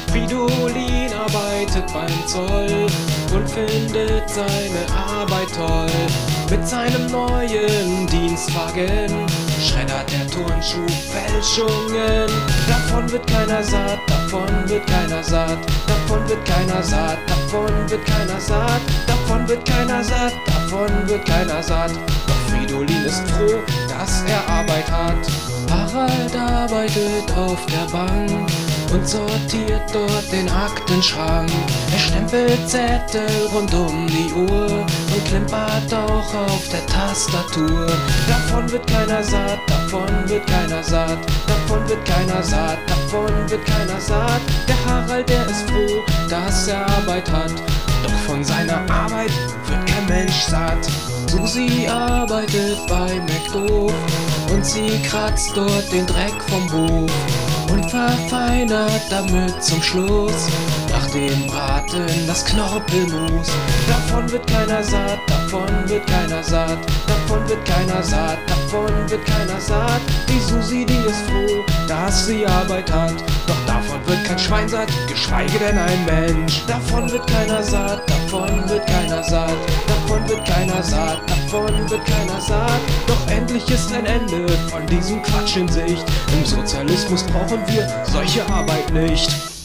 Fridolin arbeitet beim Zoll und findet seine Arbeit toll. Mit seinem neuen Dienstwagen schreddert der Turnschuh Fälschungen. Davon wird keiner satt, davon wird keiner satt, davon wird keiner satt, davon wird keiner satt, davon wird keiner satt, davon wird keiner satt. Doch Fridolin ist froh, dass er Arbeit hat. Harald arbeitet auf der Bank und sortiert dort den Aktenschrank. Er stempelt Zettel rund um die Uhr und klimpert auch auf der Tastatur. Davon wird keiner satt, davon wird keiner satt, davon wird keiner satt, davon wird keiner satt. Der Harald, der ist froh, dass er Arbeit hat, doch von seiner Arbeit wird kein Mensch satt. Susi arbeitet bei McDo und sie kratzt dort den Dreck vom Hof und verfeinert damit zum Schluss nach dem Braten das Knorpelmus. Davon wird keiner satt, davon wird keiner satt, davon wird keiner satt, davon wird keiner satt. Die Susi, die ist froh, dass sie Arbeit hat, doch davon wird kein Schwein satt, geschweige denn ein Mensch. Davon wird keiner satt, davon wird keiner satt, davon wird keiner satt, davon wird keiner satt. Doch endlich ist ein Ende von diesem Quatsch in Sicht. Im Sozialismus brauchen wir solche Arbeit nicht.